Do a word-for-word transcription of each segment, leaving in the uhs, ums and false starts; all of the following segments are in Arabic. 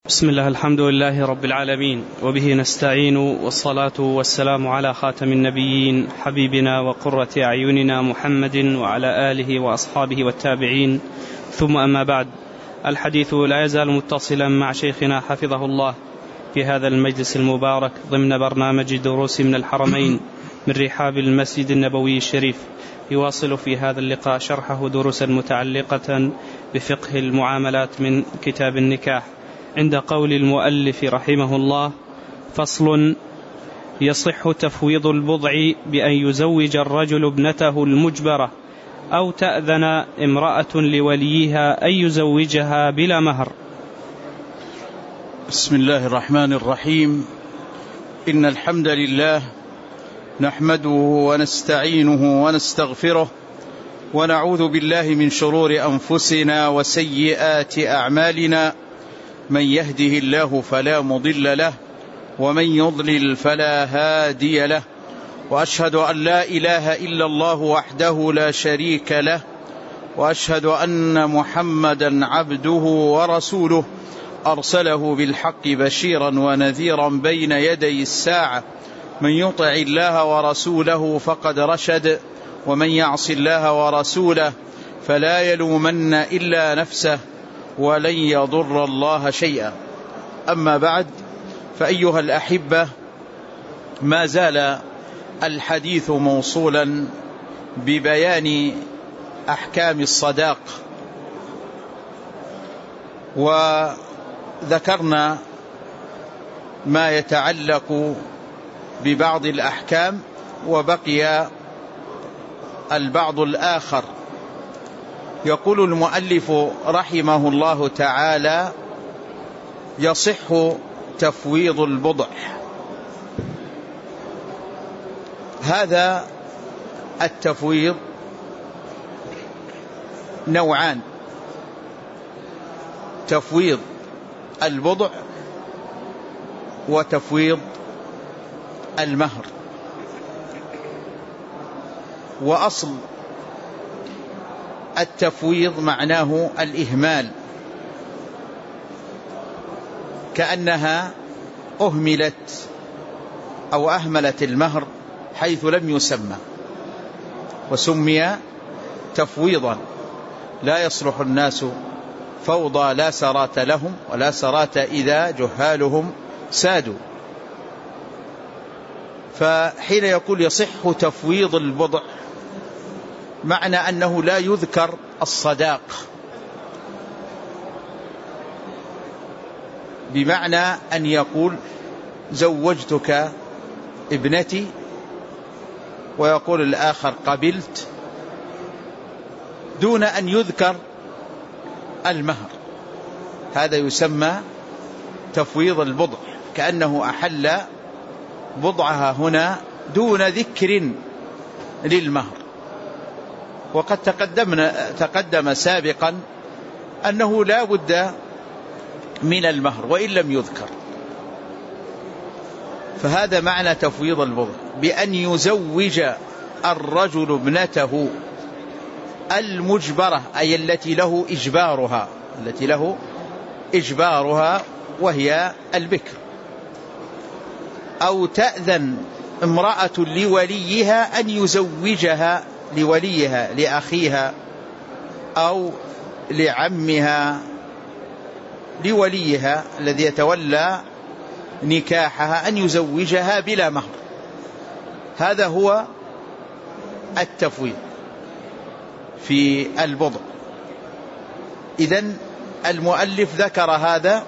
بسم الله، الحمد لله رب العالمين، وبه نستعين، والصلاة والسلام على خاتم النبيين حبيبنا وقرة أعيننا محمد وعلى آله وأصحابه والتابعين، ثم أما بعد. الحديث لا يزال متصلا مع شيخنا حفظه الله في هذا المجلس المبارك ضمن برنامج دروس من الحرمين من رحاب المسجد النبوي الشريف، يواصل في هذا اللقاء شرحه دروسا متعلقة بفقه المعاملات من كتاب النكاح، عند قول المؤلف رحمه الله: فصل: يصح تفويض البضع بأن يزوج الرجل ابنته المجبرة أو تأذن امرأة لوليها أن يزوجها بلا مهر. بسم الله الرحمن الرحيم. إن الحمد لله نحمده ونستعينه ونستغفره، ونعوذ بالله من شرور أنفسنا وسيئات أعمالنا، من يهده الله فلا مضل له، ومن يضلل فلا هادي له، وأشهد أن لا إله إلا الله وحده لا شريك له، وأشهد أن محمدا عبده ورسوله، أرسله بالحق بشيرا ونذيرا بين يدي الساعة، من يطع الله ورسوله فقد رشد، ومن يعص الله ورسوله فلا يلومن إلا نفسه ولن يضر الله شيئا. أما بعد، فأيها الأحبة، ما زال الحديث موصولا ببيان أحكام الصداق، وذكرنا ما يتعلق ببعض الأحكام، وبقي البعض الآخر. يقول المؤلف رحمه الله تعالى: يصح تفويض البضع. هذا التفويض نوعان: تفويض البضع وتفويض المهر. وأصل التفويض معناه الإهمال، كأنها أهملت أو أهملت المهر حيث لم يسمى، وسمي تفويضا. لا يصلح الناس فوضى لا سرات لهم، ولا سرات إذا جهالهم سادوا. فحين يقول يصح تفويض البضع، معنى أنه لا يذكر الصداق، بمعنى أن يقول زوجتك ابنتي، ويقول الآخر قبلت، دون أن يذكر المهر. هذا يسمى تفويض البضع، كأنه أحل بضعها هنا دون ذكر للمهر. وقد تقدمنا تقدم سابقا أنه لا بد من المهر وإن لم يذكر. فهذا معنى تفويض البضع، بأن يزوج الرجل ابنته المجبرة، أي التي له إجبارها التي له إجبارها وهي البكر، أو تأذن امرأة لوليها أن يزوجها، لوليها لأخيها أو لعمها، لوليها الذي يتولى نكاحها، أن يزوجها بلا مهر. هذا هو التفويض في البضع. إذن المؤلف ذكر هذا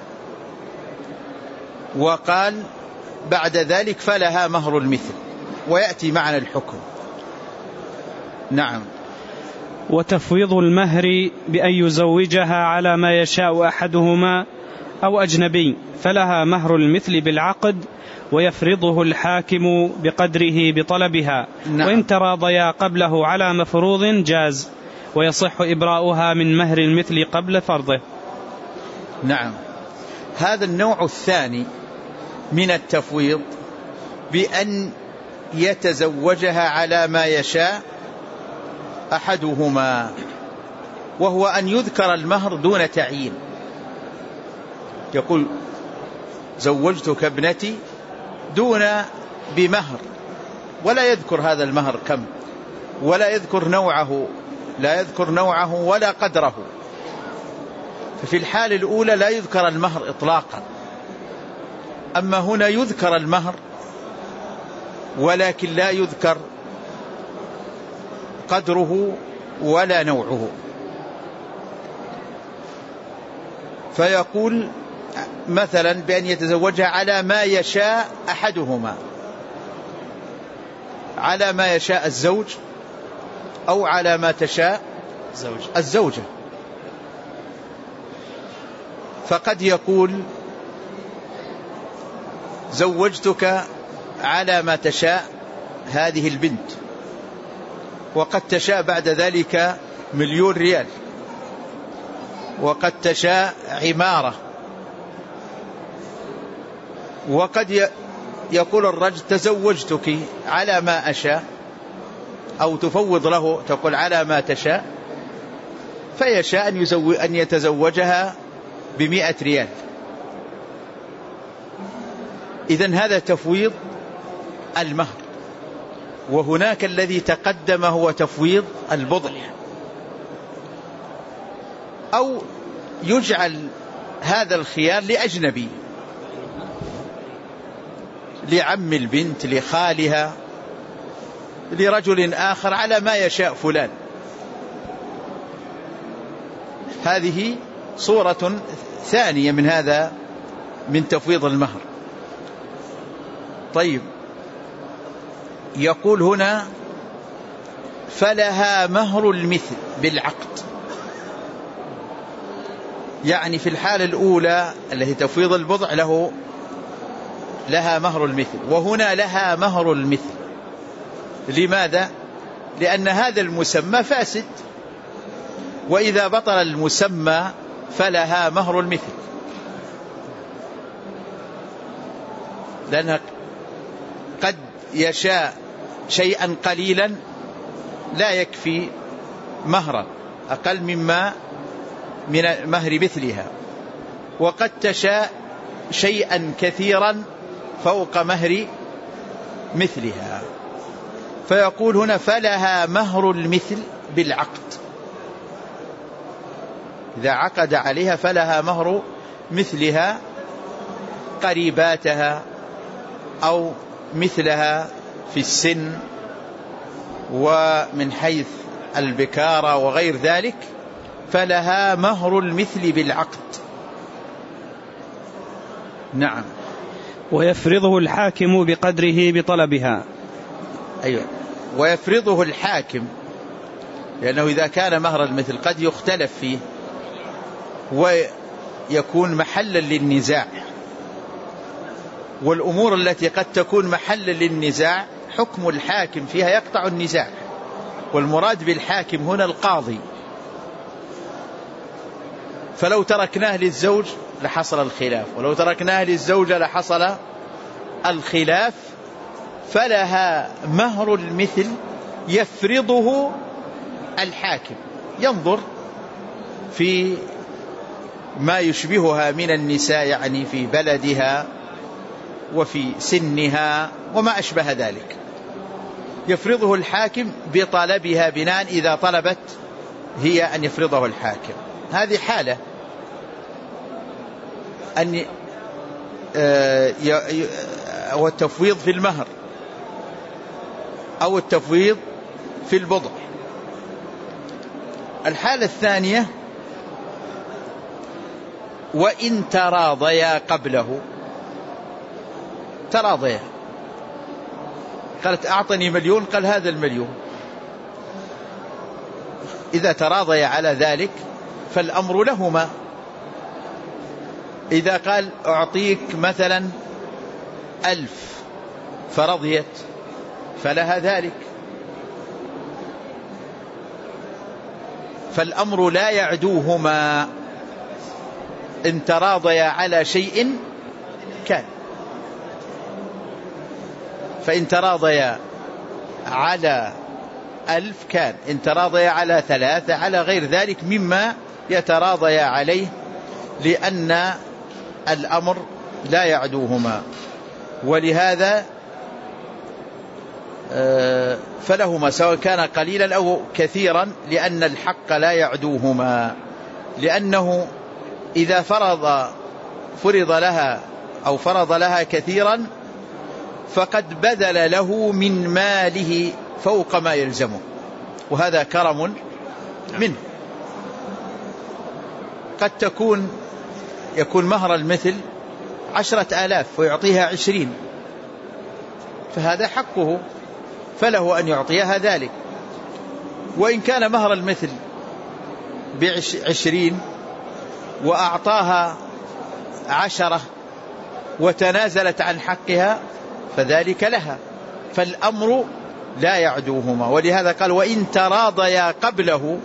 وقال بعد ذلك فلها مهر المثل، ويأتي معنا الحكم. نعم. وتفويض المهر بأن يزوجها على ما يشاء أحدهما أو أجنبي، فلها مهر المثل بالعقد، ويفرضه الحاكم بقدره بطلبها. نعم. وإن تراضيا قبله على مفروض جاز، ويصح إبراؤها من مهر المثل قبل فرضه. نعم. هذا النوع الثاني من التفويض، بأن يتزوجها على ما يشاء أحدهما، وهو أن يذكر المهر دون تعيين. يقول زوجتك ابنتي دون بمهر، ولا يذكر هذا المهر كم، ولا يذكر نوعه، لا يذكر نوعه ولا قدره. ففي الحال الأولى لا يذكر المهر إطلاقا، أما هنا يذكر المهر ولكن لا يذكر قدره ولا نوعه. فيقول مثلا بأن يتزوجها على ما يشاء أحدهما، على ما يشاء الزوج أو على ما تشاء الزوجة. فقد يقول زوجتك على ما تشاء هذه البنت، وقد تشاء بعد ذلك مليون ريال، وقد تشاء عمارة. وقد يقول الرجل تزوجتك على ما أشاء، أو تفوض له تقول على ما تشاء، فيشاء أن, يزوج أن يتزوجها بمئة ريال. إذن هذا تفويض المهر. وهناك الذي تقدم هو تفويض البضع. أو يجعل هذا الخيار لأجنبي، لعم البنت، لخالها، لرجل آخر، على ما يشاء فلان. هذه صورة ثانية من هذا، من تفويض المهر. طيب، يقول هنا فلها مهر المثل بالعقد. يعني في الحالة الأولى التي تفويض البضع له لها مهر المثل، وهنا لها مهر المثل. لماذا؟ لأن هذا المسمى فاسد، وإذا بطل المسمى فلها مهر المثل، لأنها قد يشاء شيئا قليلا لا يكفي مهرا، أقل مما من مهر مثلها، وقد تشاء شيئا كثيرا فوق مهر مثلها. فيقول هنا فلها مهر المثل بالعقد. إذا عقد عليها فلها مهر مثلها، قريباتها أو مثلها في السن ومن حيث البكارة وغير ذلك، فلها مهر المثل بالعقد. نعم. ويفرضه الحاكم بقدره بطلبها. أيوة، ويفرضه الحاكم، لأنه إذا كان مهر المثل قد يختلف فيه ويكون محلا للنزاع، والأمور التي قد تكون محلا للنزاع حكم الحاكم فيها يقطع النزاع، والمراد بالحاكم هنا القاضي. فلو تركناه للزوج لحصل الخلاف، ولو تركناه للزوجة لحصل الخلاف. فلها مهر المثل يفرضه الحاكم، ينظر في ما يشبهها من النساء، يعني في بلدها وفي سنها وما أشبه ذلك، يفرضه الحاكم بطلبها بناء إذا طلبت هي أن يفرضه الحاكم. هذه حالة أن هو التفويض في المهر أو التفويض في البضع. الحالة الثانية وإن تراضيا قبله، تراضيا، قالت أعطني مليون، قال هذا المليون. إذا تراضيا على ذلك فالأمر لهما. إذا قال أعطيك مثلا ألف فرضيت فلها ذلك. فالأمر لا يعدوهما، إن تراضيا على شيء كان. فإن تراضيا على ألف كان، إن تراضيا على ثلاثة، على غير ذلك مما يتراضيا عليه، لأن الأمر لا يعدوهما. ولهذا فلهما سواء كان قليلا أو كثيرا، لأن الحق لا يعدوهما، لأنه إذا فرض فرض لها أو فرض لها كثيرا فقد بذل له من ماله فوق ما يلزمه، وهذا كرم منه. قد تكون يكون مهر المثل عشرة آلاف ويعطيها عشرين، فهذا حقه فله أن يعطيها ذلك. وإن كان مهر المثل بعشرين وأعطاها عشرة وتنازلت عن حقها فذلك لها، فالأمر لا يعدوهما. ولهذا قال وإن تراضيا قبله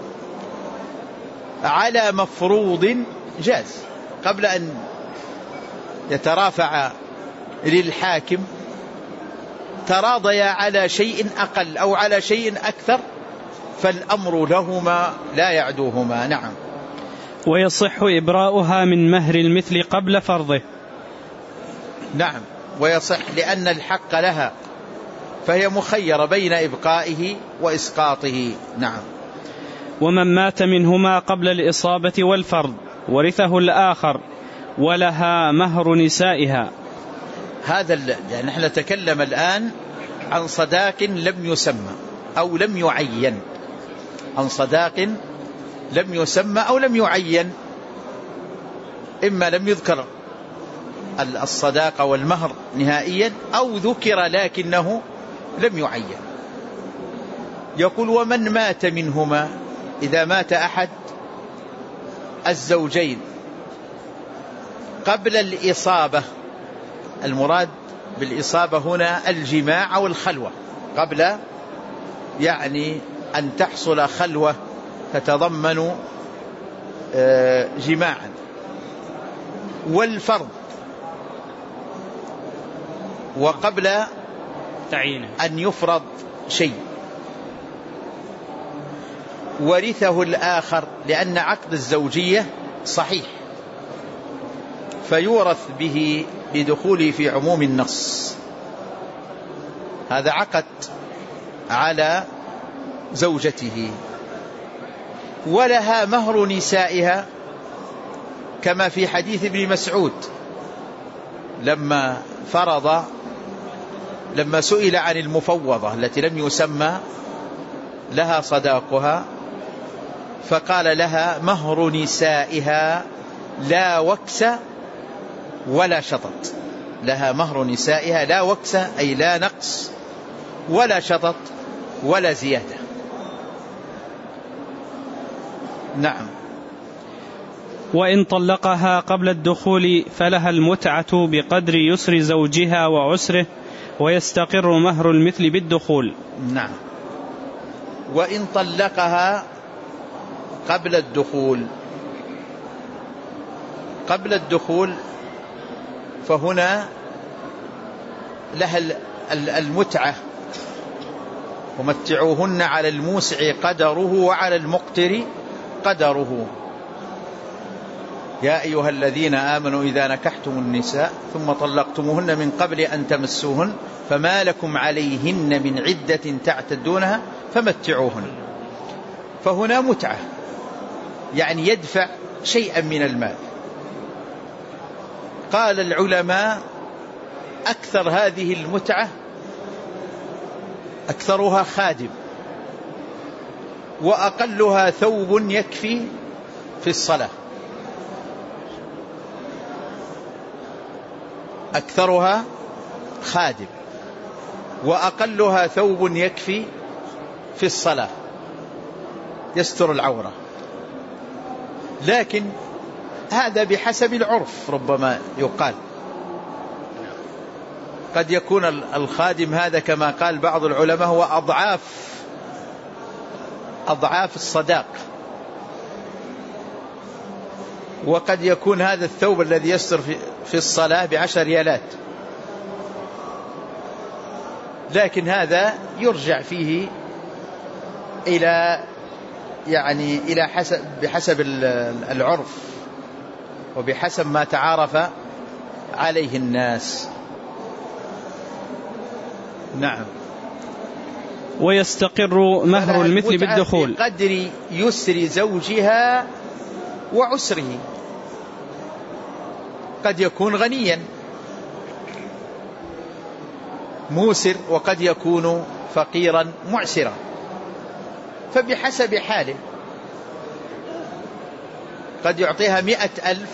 على مفروض جاز، قبل أن يترافع للحاكم تراضيا على شيء أقل أو على شيء أكثر فالأمر لهما لا يعدوهما. نعم. ويصح إبراؤها من مهر المثل قبل فرضه. نعم، ويصح لأن الحق لها، فهي مخيرة بين إبقائه وإسقاطه. نعم. ومن مات منهما قبل الإصابة والفرض ورثه الآخر ولها مهر نسائها. هذا يعني نحن نتكلم الآن عن صداق لم يسمى أو لم يعين، عن صداق لم يسمى أو لم يعين، إما لم يذكر الصداق والمهر نهائيا أو ذكر لكنه لم يعين. يقول ومن مات منهما، إذا مات أحد الزوجين قبل الإصابة، المراد بالإصابة هنا الجماع أو الخلوة، قبل يعني أن تحصل خلوة تتضمن جماعا، والفرض، وقبل أن يفرض شيء، ورثه الآخر، لأن عقد الزوجية صحيح فيورث به لدخوله في عموم النص. هذا عقد على زوجته. ولها مهر نسائها كما في حديث ابن مسعود لما فرض لما سئل عن المفوضة التي لم يسمى لها صداقها فقال لها مهر نسائها لا وكس ولا شطط. لها مهر نسائها لا وكس أي لا نقص ولا شطط ولا زيادة. نعم. وإن طلقها قبل الدخول فلها المتعة بقدر يسر زوجها وعسره ويستقر مهر المثل بالدخول. نعم. وإن طلقها قبل الدخول قبل الدخول فهنا لها المتعة، ومتعوهن على الموسع قدره وعلى المقتر قدره. يا أيها الذين آمنوا إذا نكحتم النساء ثم طلقتموهن من قبل أن تمسوهن فما لكم عليهن من عدة تعتدونها فمتعوهن. فهنا متعة يعني يدفع شيئا من المال. قال العلماء أكثر هذه المتعة أكثرها خادم، وأقلها ثوب يكفي في الصلاة. أكثرها خادم وأقلها ثوب يكفي في الصلاة يستر العورة. لكن هذا بحسب العرف، ربما يقال قد يكون الخادم هذا كما قال بعض العلماء هو أضعاف أضعاف الصداق، وقد يكون هذا الثوب الذي يستر في الصلاة بعشر ريالات. لكن هذا يرجع فيه إلى يعني إلى حسب بحسب العرف. وبحسب ما تعارف عليه الناس. نعم. ويستقر مهر المثل بالدخول بقدر يسر زوجها وعسره. قد يكون غنيا موسر وقد يكون فقيرا معسرا، فبحسب حاله قد يعطيها مئة ألف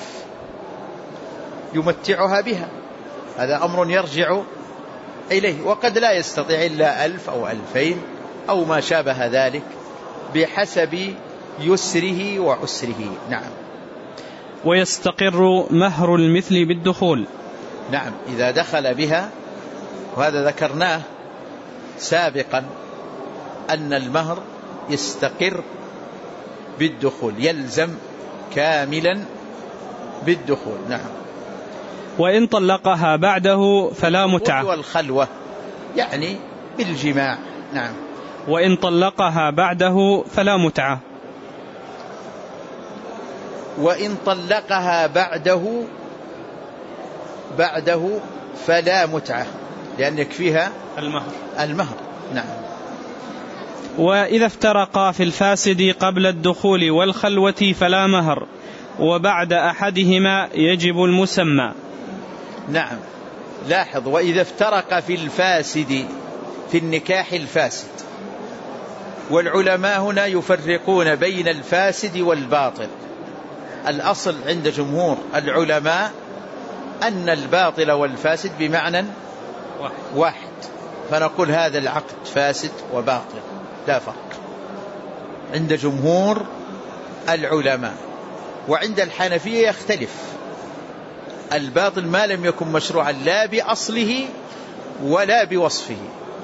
يمتعها بها، هذا أمر يرجع إليه، وقد لا يستطيع إلا ألف أو ألفين أو ما شابه ذلك بحسب يسره وعسره. نعم. ويستقر مهر المثل بالدخول. نعم، إذا دخل بها، وهذا ذكرناه سابقا أن المهر يستقر بالدخول، يلزم كاملا بالدخول. نعم. وإن طلقها بعده فلا متعة. والخلوة يعني بالجماع. نعم. وإن طلقها بعده فلا متعة. وإن طلقها بعده بعده فلا متعة، لأن يكفيها المهر. المهر. نعم. وإذا افترقا في الفاسد قبل الدخول والخلوة فلا مهر، وبعد أحدهما يجب المسمى. نعم. لاحظ، وإذا افترق في الفاسد، في النكاح الفاسد، والعلماء هنا يفرقون بين الفاسد والباطل. الأصل عند جمهور العلماء أن الباطل والفاسد بمعنى واحد، فنقول هذا العقد فاسد وباطل لا فرق عند جمهور العلماء. وعند الحنفية يختلف، الباطل ما لم يكن مشروعا لا بأصله ولا بوصفه.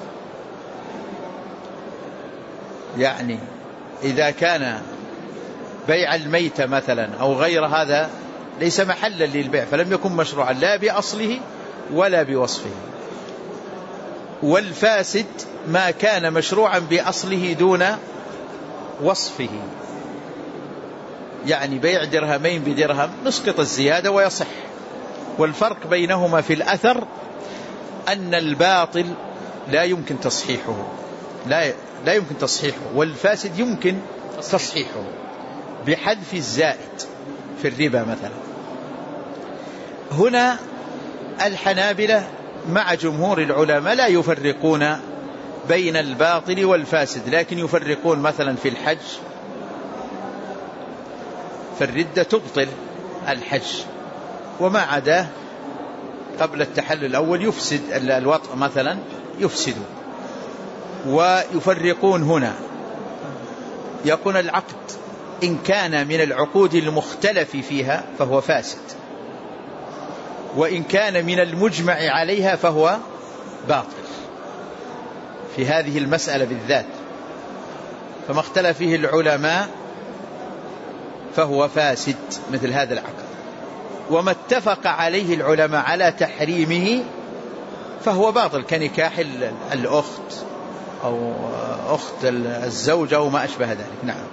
يعني إذا كان بيع الميتة مثلا أو غير هذا ليس محلا للبيع، فلم يكن مشروعا لا بأصله ولا بوصفه. والفاسد ما كان مشروعا بأصله دون وصفه، يعني بيع درهمين بدرهم نسقط الزيادة ويصح. والفرق بينهما في الأثر أن الباطل لا يمكن تصحيحه، لا لا يمكن تصحيحه، والفاسد يمكن تصحيحه بحذف الزائد في الربا مثلا. هنا الحنابلة مع جمهور العلماء لا يفرقون بين الباطل والفاسد، لكن يفرقون مثلا في الحج، فالردة تبطل الحج وما عداه قبل التحلل الأول يفسد، الوطء مثلا يفسد. ويفرقون هنا، يكون العقد إن كان من العقود المختلف فيها فهو فاسد، وإن كان من المجمع عليها فهو باطل. في هذه المسألة بالذات فما اختلف فيه العلماء فهو فاسد مثل هذا العقد، وما اتفق عليه العلماء على تحريمه فهو باطل، كنكاح الأخت أو أخت الزوجة أو ما أشبه ذلك. نعم.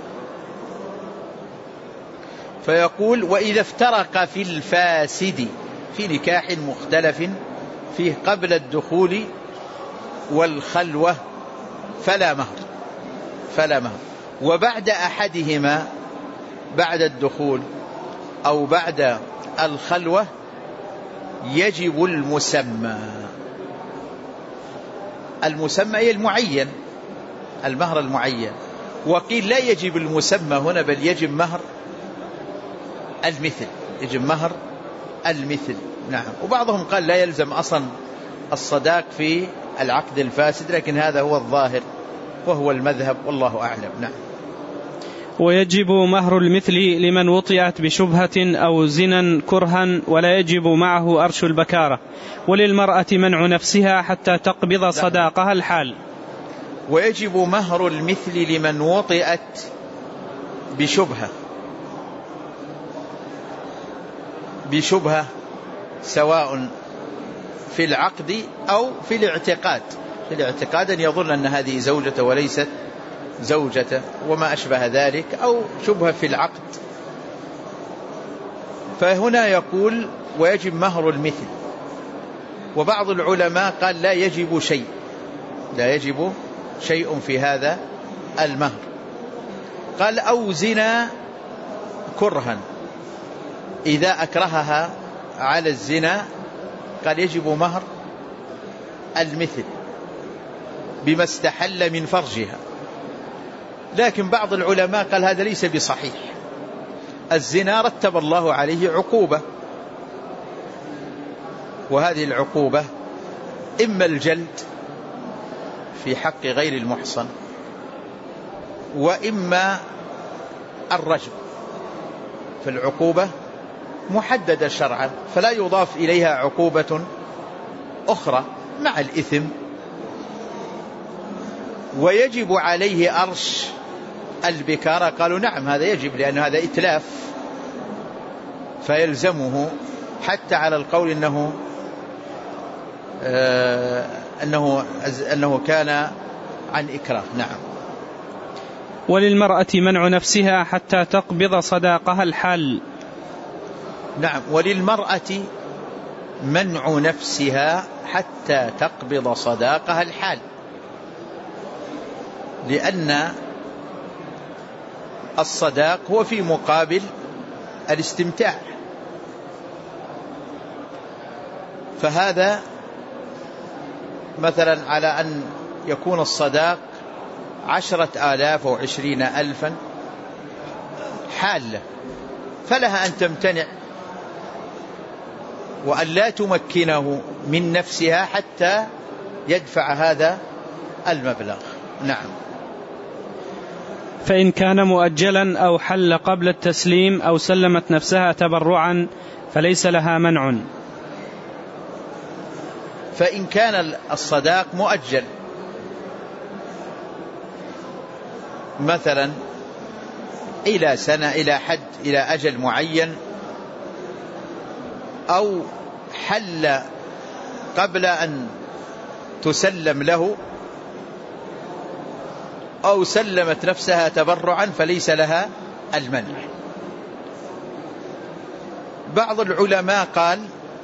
فيقول وإذا افترق في الفاسد، في نكاح مختلف فيه قبل الدخول والخلوة فلا مهر، فلا مهر. وبعد أحدهما، بعد الدخول أو بعد الخلوة، يجب المسمى. المسمى هي المعين، المهر المعين. وقيل لا يجب المسمى هنا بل يجب مهر المثل، يجب مهر المثل. نعم. وبعضهم قال لا يلزم أصلا الصداق في العقد الفاسد، لكن هذا هو الظاهر وهو المذهب والله أعلم. نعم. ويجب مهر المثل لمن وطئت بشبهة أو زنا كرها، ولا يجب معه أرش البكارة، وللمرأة منع نفسها حتى تقبض صداقها الحال. ويجب مهر المثل لمن وطئت بشبهة، بشبهة سواء في العقد أو في الاعتقاد. في الاعتقاد أن يظن أن هذه زوجته وليست زوجته وما أشبه ذلك، أو شبهة في العقد فهنا يقول ويجب مهر المثل. وبعض العلماء قال لا يجب شيء، لا يجب شيء في هذا المهر. قال أو زنا كرها، إذا أكرهها على الزنا قال يجب مهر المثل بما استحل من فرجها. لكن بعض العلماء قال هذا ليس بصحيح، الزنا رتب الله عليه عقوبة، وهذه العقوبة إما الجلد في حق غير المحصن، وإما الرجم، فالعقوبة محددة شرعا فلا يضاف إليها عقوبة أخرى مع الإثم. ويجب عليه أرش البكارة، قالوا نعم هذا يجب، لأن هذا إتلاف فيلزمه، حتى على القول إنه آه أنه, أنه كان عن إكراه. نعم. وللمرأة منع نفسها حتى تقبض صداقها الحال. نعم، وللمرأة منع نفسها حتى تقبض صداقها الحال، لأن الصداق هو في مقابل الاستمتاع، فهذا مثلا على أن يكون الصداق عشرة آلاف أو عشرين ألفا حالة، فلها أن تمتنع وأن لا تمكنه من نفسها حتى يدفع هذا المبلغ. نعم. فإن كان مؤجلا أو حل قبل التسليم أو سلمت نفسها تبرعا فليس لها منع. فإن كان الصداق مؤجل مثلا إلى سنة، إلى حد، إلى أجل معين، أو حل قبل أن تسلم له، أو سلمت نفسها تبرعا، فليس لها المنع. بعض العلماء قال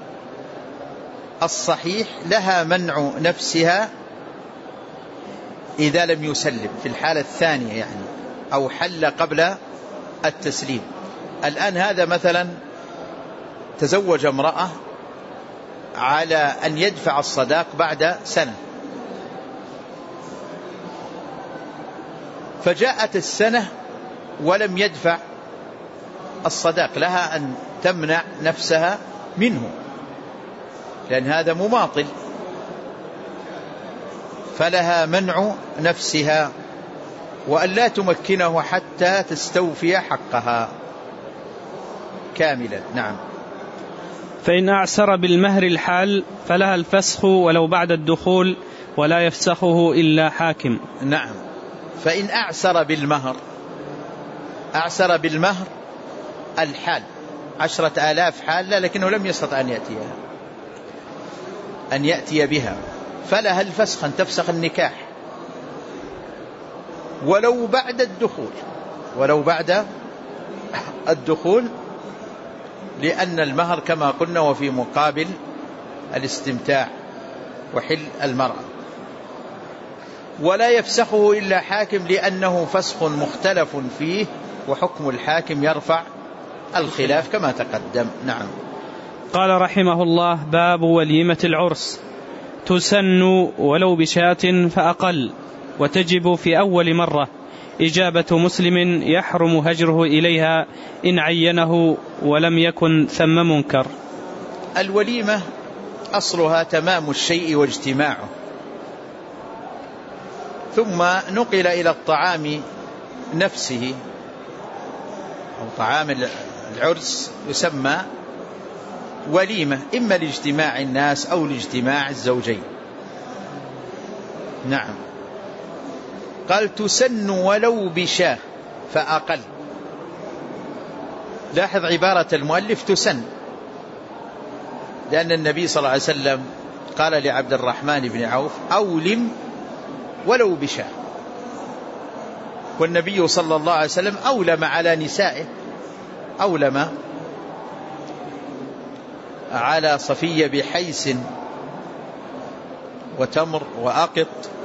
الصحيح لها منع نفسها إذا لم يسلم، في الحالة الثانية يعني، أو حل قبل التسليم. الآن هذا مثلا تزوج امرأة على أن يدفع الصداق بعد سنة، فجاءت السنة ولم يدفع الصداق، لها أن تمنع نفسها منه، لأن هذا مماطل، فلها منع نفسها وأن لا تمكنه حتى تستوفي حقها كاملا. نعم. فإن أعسر بالمهر الحال فلها الفسخ ولو بعد الدخول، ولا يفسخه إلا حاكم. نعم. فإن أعسر بالمهر، أعسر بالمهر الحال عشرة آلاف حال، لكنه لم يستطع أن يأتيها أن يأتي بها، فلها الفسخ، أن تفسخ النكاح ولو بعد الدخول، ولو بعد الدخول، لأن المهر كما قلنا وفي مقابل الاستمتاع وحل المرأة. ولا يفسخه إلا حاكم، لأنه فسخ مختلف فيه، وحكم الحاكم يرفع الخلاف كما تقدم. نعم. قال رحمه الله: باب وليمة العرس. تسن ولو بشاة فأقل، وتجب في أول مرة، إجابة مسلم يحرم هجره إليها إن عينه ولم يكن ثم منكر. الوليمة أصلها تمام الشيء واجتماعه، ثم نقل إلى الطعام نفسه، أو طعام العرس يسمى وليمة، إما لاجتماع الناس أو لاجتماع الزوجين. نعم. قال تسن ولو بشاه فأقل. لاحظ عبارة المؤلف تسن، لأن النبي صلى الله عليه وسلم قال لعبد الرحمن بن عوف: أولم ولو بشاه. والنبي صلى الله عليه وسلم أولم على نسائه، أولم على صفية بحيس وتمر وأقط،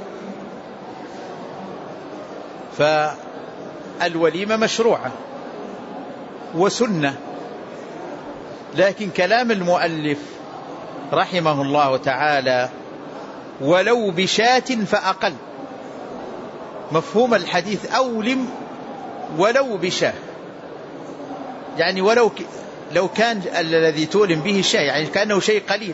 فالوليمة مشروعة وسنة. لكن كلام المؤلف رحمه الله تعالى ولو بشاة فأقل، مفهوم الحديث أولم ولو بشاة، يعني ولو ك... لو كان الذي تؤلم به شاة يعني كأنه شيء قليل.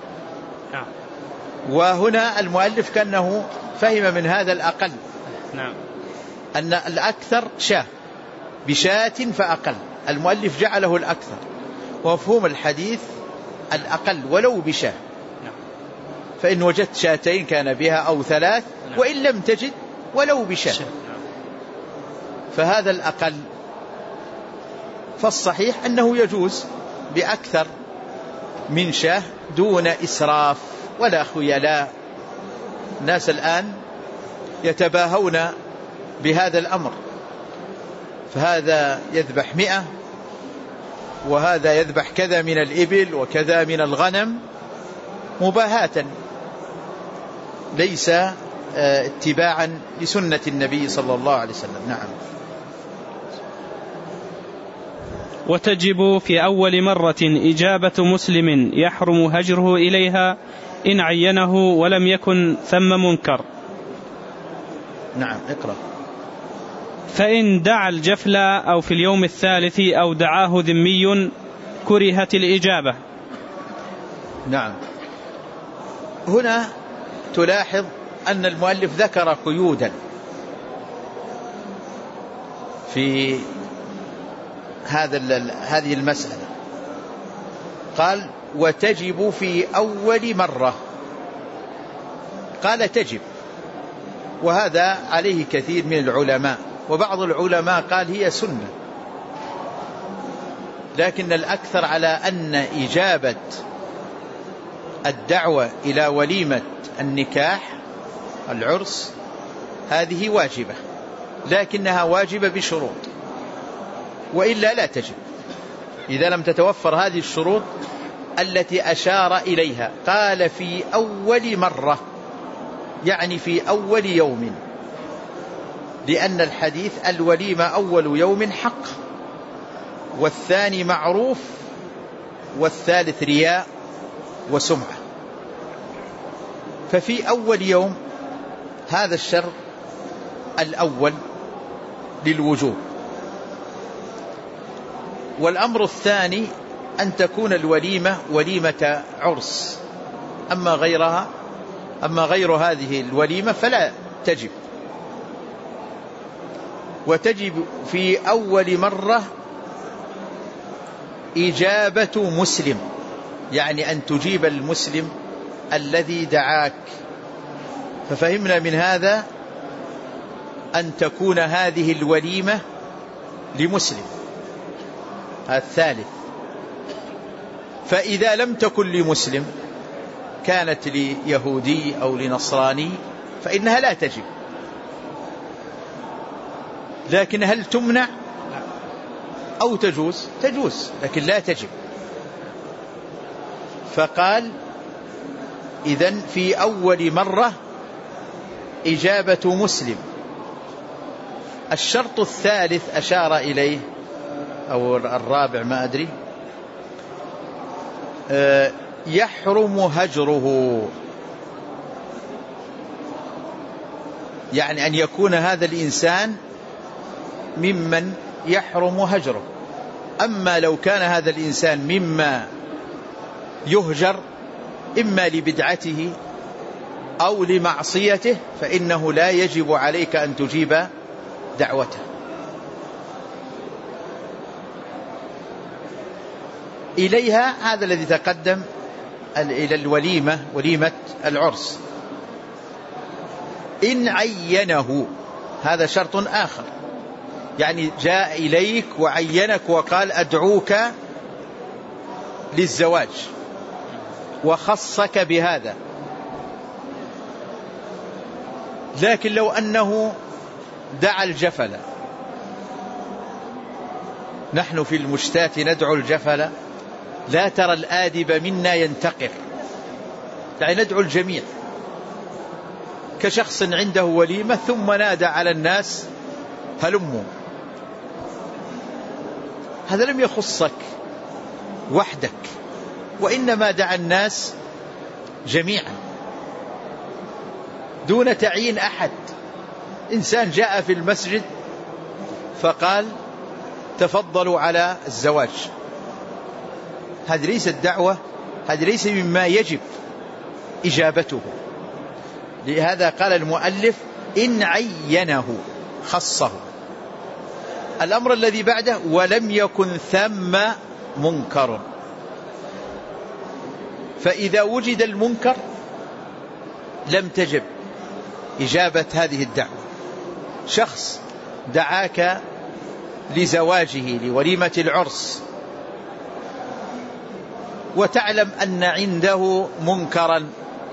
وهنا المؤلف كأنه فهم من هذا الأقل، نعم، أن الأكثر شاة، بشاة فأقل، المؤلف جعله الأكثر، ومفهوم الحديث الأقل ولو بشاة. فإن وجدت شاتين كان بها أو ثلاث، وإن لم تجد ولو بشاة، فهذا الأقل. فالصحيح أنه يجوز بأكثر من شاة دون إسراف ولا خيلاء. الناس الآن يتباهون بهذا الأمر، فهذا يذبح مئة وهذا يذبح كذا من الإبل وكذا من الغنم مباهاة، ليس اتباعا لسنة النبي صلى الله عليه وسلم. نعم. وتجب في أول مرة إجابة مسلم يحرم هجره إليها إن عينه ولم يكن ثم منكر. نعم، اقرأ. فإن دعا الجفل أو في اليوم الثالث أو دعاه ذمي كرهت الإجابة. نعم. هنا تلاحظ أن المؤلف ذكر قيودا في هذا هذه المسألة. قال وتجب في أول مرة، قال تجب، وهذا عليه كثير من العلماء، وبعض العلماء قال هي سنة، لكن الأكثر على أن إجابة الدعوة إلى وليمة النكاح العرس هذه واجبة، لكنها واجبة بشروط، وإلا لا تجب إذا لم تتوفر هذه الشروط التي أشار إليها. قال في أول مرة، يعني في أول يوم، لأن الحديث الوليمة أول يوم حق، والثاني معروف، والثالث رياء وسمعة. ففي أول يوم هذا الشرط الأول للوجوب. والأمر الثاني أن تكون الوليمة وليمة عرس، أما غيرها أما غير هذه الوليمة فلا تجب. وتجب في أول مرة إجابة مسلم، يعني أن تجيب المسلم الذي دعاك. ففهمنا من هذا أن تكون هذه الوليمة لمسلم، الثالث. فإذا لم تكن لمسلم، كانت ليهودي أو لنصراني، فإنها لا تجب. لكن هل تمنع أو تجوز؟ تجوز، لكن لا تجب. فقال إذن في أول مرة إجابة مسلم. الشرط الثالث أشار إليه أو الرابع ما أدري، يحرم هجره، يعني أن يكون هذا الإنسان ممن يحرم هجره. أما لو كان هذا الإنسان مما يهجر إما لبدعته أو لمعصيته، فإنه لا يجب عليك أن تجيب دعوته. إليها هذا الذي تقدم إلى الوليمة، وليمة العرس. إن عينه، هذا شرط آخر، يعني جاء إليك وعينك وقال أدعوك للزواج وخصك بهذا. لكن لو أنه دعا الجفل، نحن في المشتات ندعو الجفل لا ترى الآدب منا ينتقر، يعني ندعو الجميع كشخص عنده وليمة ثم نادى على الناس هلموا. هذا لم يخصك وحدك، وإنما دعا الناس جميعا دون تعيين أحد. إنسان جاء في المسجد فقال تفضلوا على الزواج، هذه ليست دعوة، هذه ليس مما يجب إجابته. لهذا قال المؤلف إن عينه خصه. الأمر الذي بعده ولم يكن ثم منكر، فإذا وجد المنكر لم تجب إجابة هذه الدعوة. شخص دعاك لزواجه لوليمة العرس وتعلم أن عنده منكرا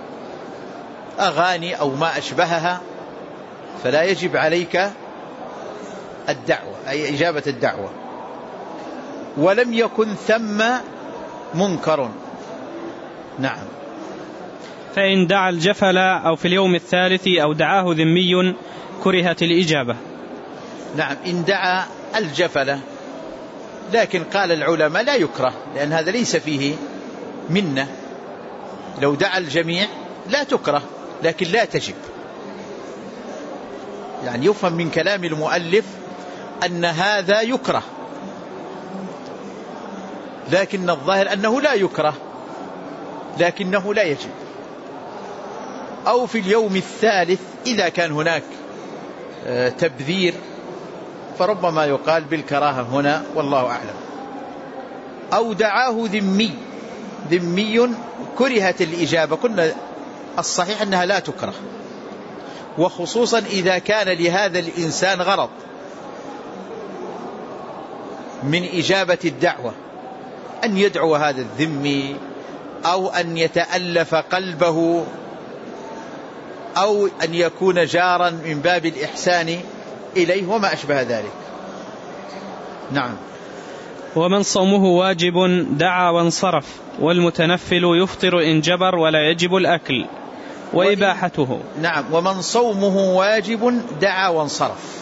أغاني أو ما أشبهها، فلا يجب عليك الدعوة أي إجابة الدعوة. ولم يكن ثم منكر. نعم. فإن دعا الجفل أو في اليوم الثالث أو دعاه ذمي كرهت الإجابة. نعم، إن دعا الجفل، لكن قال العلماء لا يكره، لأن هذا ليس فيه منة. لو دعا الجميع لا تكره، لكن لا تجب. يعني يفهم من كلام المؤلف أن هذا يكره، لكن الظاهر أنه لا يكره لكنه لا يجب. أو في اليوم الثالث إذا كان هناك تبذير فربما يقال بالكراهة هنا، والله أعلم. أو دعاه ذمي، ذمي كرهت الإجابة. كنا الصحيح أنها لا تكره، وخصوصا إذا كان لهذا الإنسان غرض من إجابة الدعوة، أن يدعو هذا الذمي أو أن يتألف قلبه أو أن يكون جارا من باب الإحسان إليه وما أشبه ذلك. نعم. ومن صومه واجب دعا وانصرف، والمتنفل يفطر إن جبر ولا يجب الأكل وإباحته. نعم. ومن صومه واجب دعا وانصرف،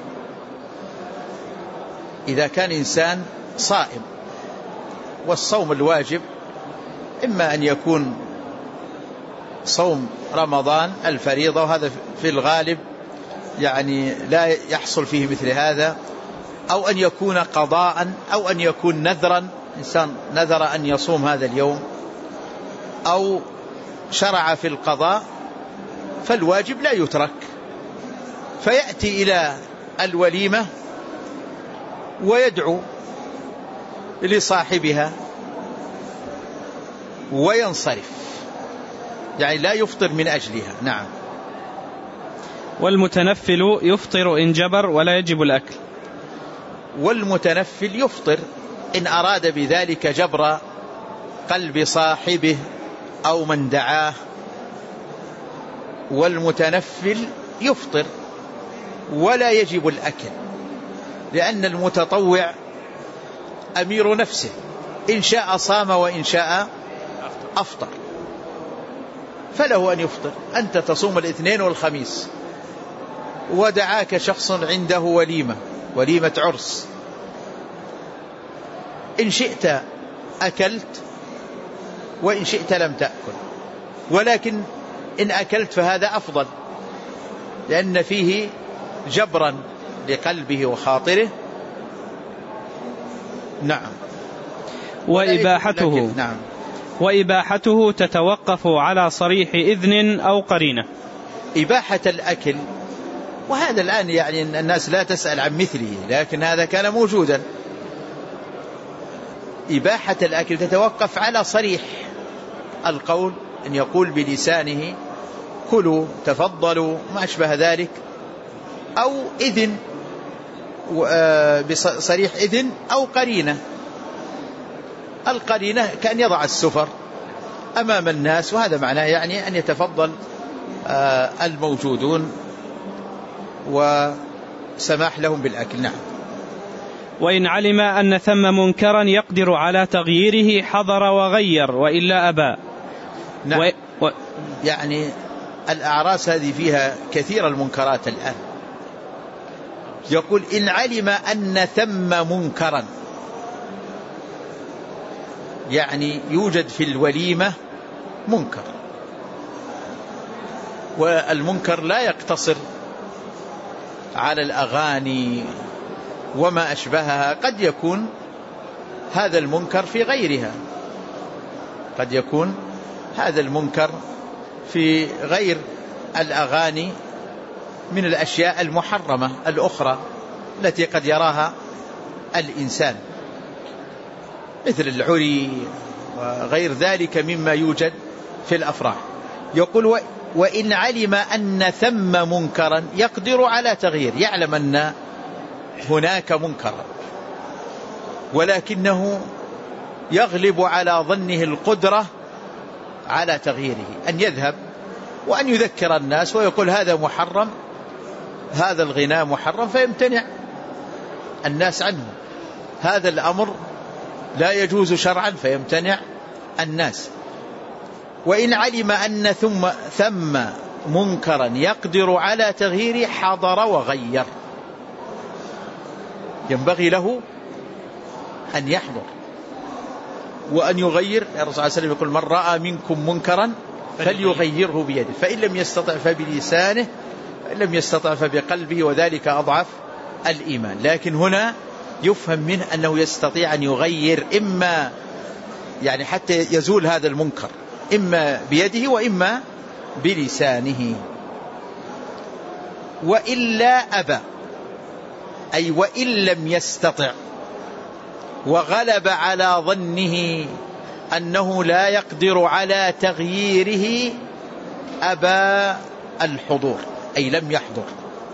إذا كان إنسان صائم، والصوم الواجب إما أن يكون صوم رمضان الفريضة، وهذا في الغالب يعني لا يحصل فيه مثل هذا، أو أن يكون قضاء، أو أن يكون نذرا، إنسان نذر أن يصوم هذا اليوم أو شرع في القضاء، فالواجب لا يترك، فيأتي إلى الوليمة ويدعو لصاحبها وينصرف، يعني لا يفطر من أجلها. نعم. والمتنفل يفطر إن جبر ولا يجب الأكل. والمتنفل يفطر إن أراد بذلك جبر قلب صاحبه أو من دعاه. والمتنفل يفطر ولا يجب الأكل، لأن المتطوع أمير نفسه، إن شاء صام وإن شاء أفطر، فله أن يفطر. أنت تصوم الاثنين والخميس ودعاك شخص عنده وليمة، وليمة عرس، إن شئت أكلت وإن شئت لم تأكل، ولكن إن أكلت فهذا أفضل، لأن فيه جبرا لقلبه وخاطره. نعم. وإباحته. نعم. وإباحته تتوقف على صريح إذن أو قرينة. إباحة الأكل، وهذا الآن يعني الناس لا تسأل عن مثله، لكن هذا كان موجودا. إباحة الأكل تتوقف على صريح القول، أن يقول بلسانه كلوا تفضلوا ما أشبه ذلك، أو إذن بصريح إذن أو قرينة. القرينة كأن يضع السفر أمام الناس، وهذا معناه يعني أن يتفضل الموجودون وسماح لهم بالأكل. نعم. وإن علم أن ثم منكرا يقدر على تغييره حضر وغير وإلا أبى. نعم. و... و... يعني الأعراس هذه فيها كثير المنكرات الآن. يقول إن علم أن ثم منكرا، يعني يوجد في الوليمة منكر، والمنكر لا يقتصر على الأغاني وما أشبهها، قد يكون هذا المنكر في غيرها، قد يكون هذا المنكر في غير الأغاني من الأشياء المحرمة الأخرى التي قد يراها الإنسان، مثل العري وغير ذلك مما يوجد في الأفراح. يقول وإن علم أن ثم منكرا يقدر على تغيير، يعلم أن هناك منكرا ولكنه يغلب على ظنه القدرة على تغييره، أن يذهب وأن يذكر الناس ويقول هذا محرم، هذا الغناء محرم، فيمتنع الناس عنه، هذا الأمر لا يجوز شرعا فيمتنع الناس. وإن علم أن ثم ثم منكرا يقدر على تغييره حضر وغير، ينبغي له أن يحضر وأن يغير. الرسول صلى الله عليه وسلم يقول من رأى منكم منكرا فليغيره بيده، فإن لم يستطع فبلسانه، فإن لم يستطع فبقلبه، وذلك أضعف الإيمان. لكن هنا يفهم منه أنه يستطيع أن يغير، إما يعني حتى يزول هذا المنكر، إما بيده وإما بلسانه. وإلا أبى، أي وإن لم يستطع وغلب على ظنه أنه لا يقدر على تغييره أبى الحضور، أي لم يحضر.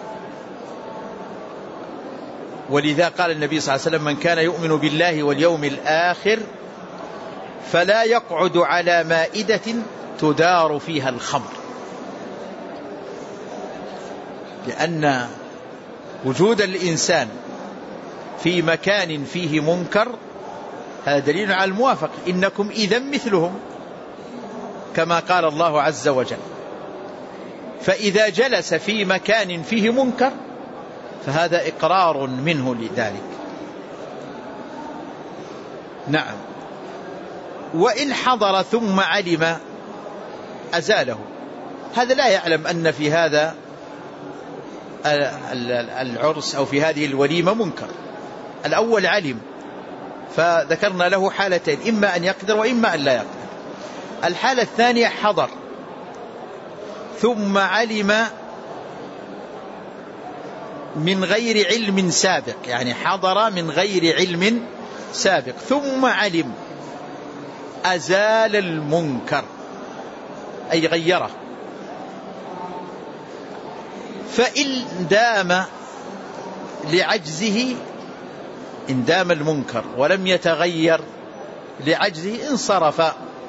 ولذا قال النبي صلى الله عليه وسلم من كان يؤمن بالله واليوم الآخر فلا يقعد على مائدة تدار فيها الخمر، لأن وجود الإنسان في مكان فيه منكر هذا دليل على الموافق، إنكم إذا مثلهم، كما قال الله عز وجل. فإذا جلس في مكان فيه منكر فهذا إقرار منه لذلك. نعم. وإن حضر ثم علم أزاله، هذا لا يعلم أن في هذا العرس أو في هذه الوليمة منكر. الأول علم فذكرنا له حالتين، إما أن يقدر وإما أن لا يقدر. الحالة الثانية حضر ثم علم من غير علم سابق، يعني حضر من غير علم سابق ثم علم، أزال المنكر أي غيره. فإن دام لعجزه، إن دام المنكر ولم يتغير لعجزه انصرف،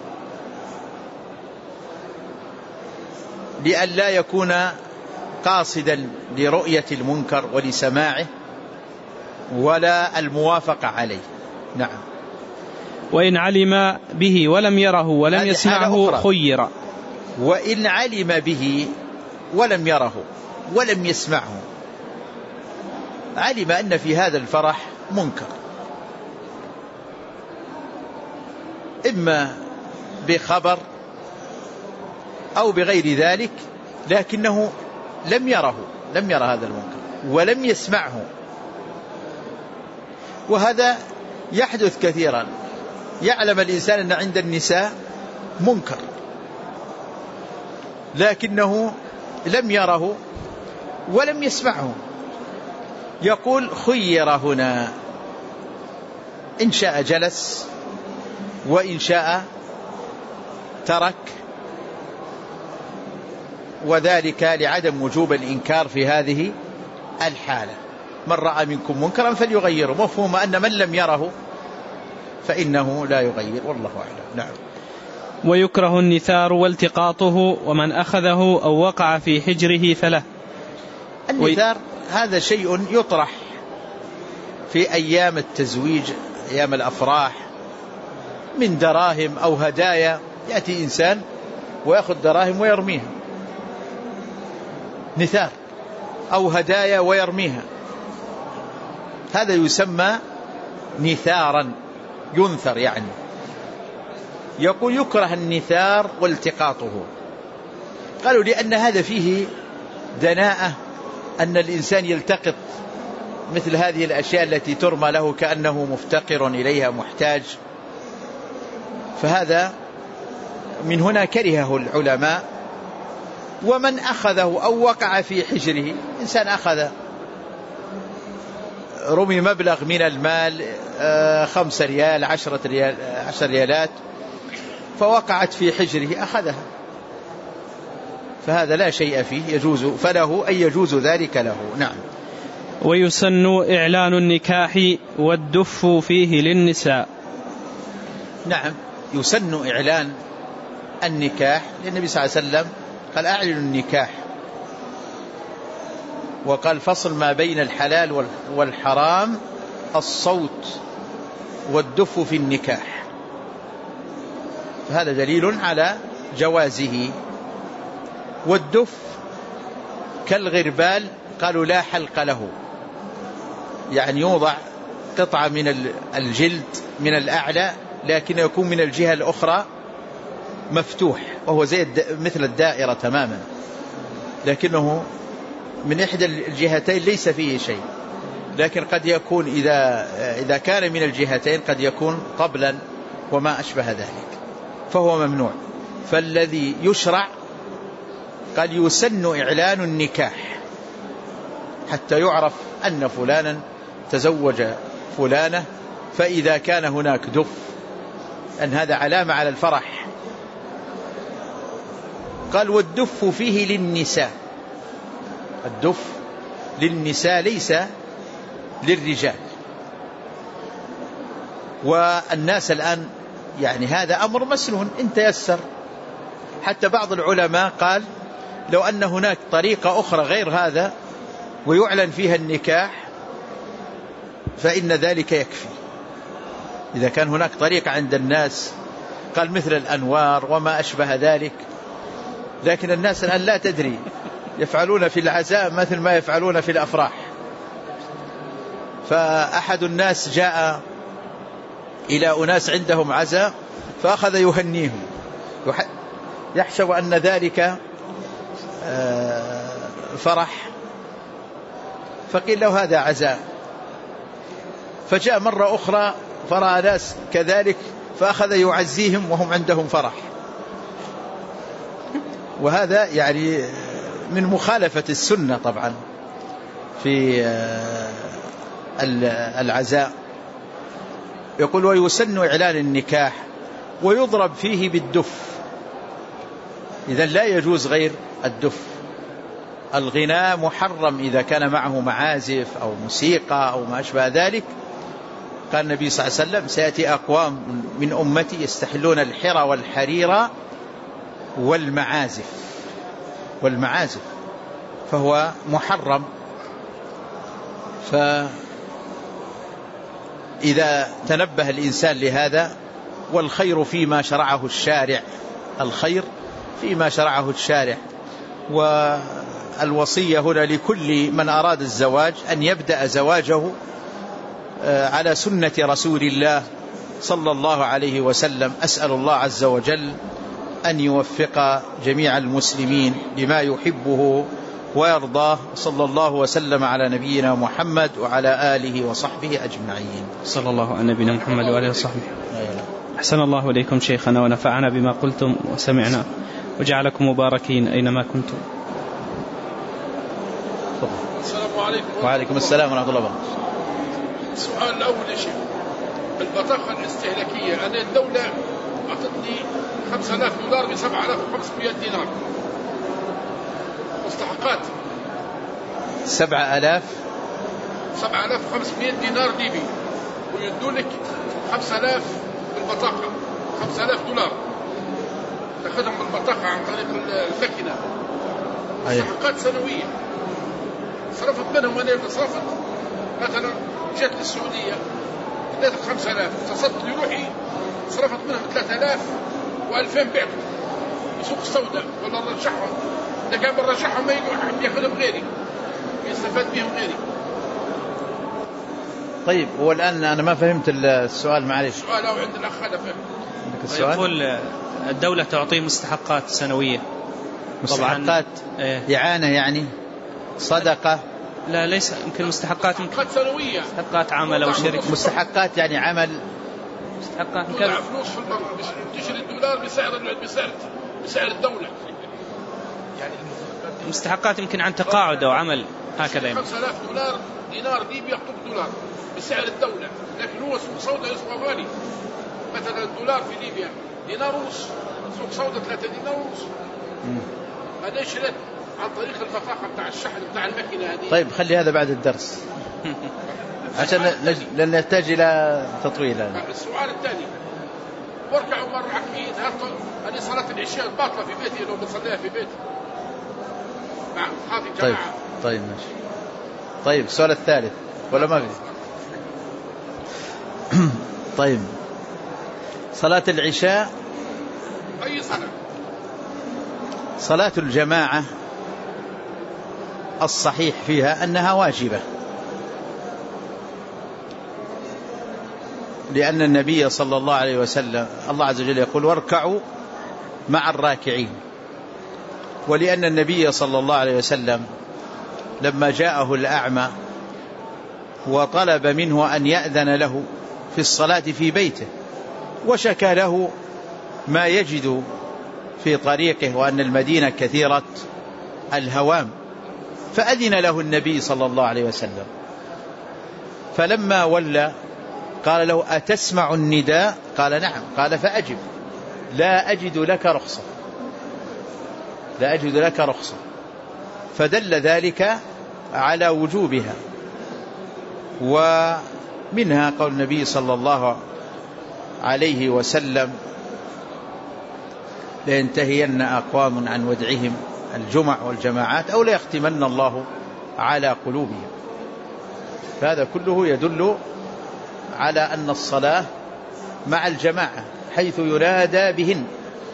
لأن لا يكون قاصدا لرؤية المنكر ولسماعه ولا الموافقة عليه. نعم. وإن علم به ولم يره ولم يسمعه خير. وإن علم به ولم يره ولم يسمعه، علم أن في هذا الفرح منكر، إما بخبر أو بغير ذلك، لكنه لم يره، لم يرى هذا المنكر ولم يسمعه. وهذا يحدث كثيرا، يعلم الإنسان أن عند النساء منكر لكنه لم يره ولم يسمعه. يقول خير هنا، إن شاء جلس وإن شاء ترك، وذلك لعدم وجوب الإنكار في هذه الحالة. من رأى منكم منكرا فليغيره، مفهوم أن من لم يره فإنه لا يغير، والله أعلم. نعم. ويكره النثار والتقاطه، ومن أخذه أو وقع في حجره فله. النثار هذا شيء يطرح في أيام التزويج، أيام الأفراح، من دراهم أو هدايا. يأتي إنسان ويأخذ دراهم ويرميها، نثار أو هدايا ويرميها، هذا يسمى نثارا، ينثر يعني. يقول يكره النثار والتقاطه. قالوا لأن هذا فيه دناءة، أن الإنسان يلتقط مثل هذه الأشياء التي ترمى له كأنه مفتقر إليها محتاج، فهذا من هنا كرهه العلماء. ومن أخذه أو وقع في حجره، إنسان أخذ رمي مبلغ من المال خمسة ريال عشرة ريال عشر ريالات فوقعت في حجره أخذها، فهذا لا شيء فيه، يجوز فله أن يجوز ذلك له. نعم. ويسن إعلان النكاح والدف فيه للنساء. نعم، يسن إعلان النكاح، لأن النبي صلى الله عليه وسلم قال أعلن النكاح، وقال فصل ما بين الحلال والحرام الصوت والدف في النكاح، فهذا دليل على جوازه. والدف كالغربال قالوا لا حلق له، يعني يوضع قطعة من الجلد من الأعلى لكن يكون من الجهة الأخرى مفتوح، وهو زي مثل الدائرة تماما، لكنه من إحدى الجهتين ليس فيه شيء، لكن قد يكون إذا, إذا كان من الجهتين قد يكون طبلا وما أشبه ذلك، فهو ممنوع. فالذي يشرع قال يسن إعلان النكاح حتى يعرف أن فلانا تزوج فلانة، فإذا كان هناك دف أن هذا علامة على الفرح. قال والدف فيه للنساء، الدف للنساء ليس للرجال. والناس الآن يعني هذا أمر مسنون إن تيسر، حتى بعض العلماء قال لو أن هناك طريقة أخرى غير هذا ويعلن فيها النكاح فإن ذلك يكفي. إذا كان هناك طريقة عند الناس، قال مثل الأنوار وما أشبه ذلك، لكن الناس الآن لا تدري، يفعلون في العزاء مثل ما يفعلون في الأفراح. فأحد الناس جاء إلى أناس عندهم عزاء فأخذ يهنيهم، يحسب أن ذلك فرح، فقيل له هذا عزاء. فجاء مرة أخرى فرأى ناس كذلك فأخذ يعزيهم وهم عندهم فرح، وهذا يعني من مخالفة السنة طبعا في العزاء. يقول ويسن إعلان النكاح ويضرب فيه بالدف، إذن لا يجوز غير الدف. الغناء محرم إذا كان معه معازف أو موسيقى أو ما أشبه ذلك. قال النبي صلى الله عليه وسلم سيأتي أقوام من أمتي يستحلون الحرى والحرير والمعازف والمعازف فهو محرم. فإذا تنبه الإنسان لهذا، والخير فيما شرعه الشارع، الخير فيما شرعه الشارع. والوصية هنا لكل من أراد الزواج أن يبدأ زواجه على سنة رسول الله صلى الله عليه وسلم. أسأل الله عز وجل أن يوفق جميع المسلمين لما يحبه ويرضاه، صلى الله وسلم على نبينا محمد وعلى آله وصحبه أجمعين. صلى الله على نبينا محمد وآله وصحبه. أحسن الله إليكم شيخنا ونفعنا بما قلتم وسمعنا وجعلكم مباركين أينما كنتم. السلام عليكم. وعليكم السلام ورحمة الله وبركاته. السؤال الأول يا شيخ، البطاقة الاستهلاكية، أنا الدولة أعطتني خمسة آلاف دولار بسبعة آلاف وخمسمائة دينار مستحقات. سبعة آلاف سبعة آلاف وخمسمائة دينار ليبي، ويدونك خمسة آلاف بالبطاقة، خمسة آلاف دولار تأخذهم بالبطاقة عن طريق المكنة. مستحقات سنوية صرفت منهم، أنا صرفت مثلا جت للسعودية اديتك خمسة آلاف، اتصلت لروحي صرفت منهم ثلاثة آلاف وألفين بعت بسوق السوداء ولا رجعهم، إذا كان برجعهم ما ياخذهم غيري يستفاد بهم غيري. طيب هو الآن أنا ما فهمت السؤال، معلش. السؤال أو عند الأخ هذا فهم. يقول الدولة تعطيه مستحقات سنوية. مستحقات إيه؟ إعانة يعني صدقة؟ لا ليس، يمكن مستحقات مستحقات سنوية، مستحقات عمل أو شركة. مستحقات يعني عمل، مستحقات كذا فلوس في البنك تشتري الدولار بسعر بسعر بسعر الدولة يعني. مستحقات يمكن عن تقاعد أو عمل هكذا. خمسة آلاف دولار دينار ليبي يخطب دولار بسعر الدولة، لكن هو سوق سوداء يسوى غالي. مثلا الدولار في ليبيا دينار ونص، سوق سوداء ثلاثة دينار ونص. هذا شريت عن طريق الفخاخة بتاع الشحن بتاع الماكينة هذه. طيب خلي هذا بعد الدرس عشان لن نحتاج إلى تطويل. السؤال الثاني، واركعوا مرة عكيد هذه صلاة العشاء باطلة في بيتي لو بصليها في بيتي مع أصحابي جماعة. طيب طيب ماشي. طيب السؤال الثالث ولا ما في؟ طيب صلاة العشاء، أي صلاة؟ صلاة الجماعة الصحيح فيها أنها واجبة، لأن النبي صلى الله عليه وسلم الله عز وجل يقول واركعوا مع الراكعين، ولأن النبي صلى الله عليه وسلم لما جاءه الأعمى وطلب منه أن يأذن له في الصلاة في بيته وشكى له ما يجد في طريقه وأن المدينة كثيرة الهوام، فأذن له النبي صلى الله عليه وسلم. فلما ولى قال له أتسمع النداء؟ قال نعم. قال فأجب، لا أجد لك رخصة، لا أجد لك رخصة. فدل ذلك على وجوبها. ومنها قول النبي صلى الله عليه وسلم لينتهين أقوام عن ودعهم الجمع والجماعات أو ليختمن الله على قلوبهم. فهذا كله يدل على أن الصلاة مع الجماعة حيث ينادى بهن.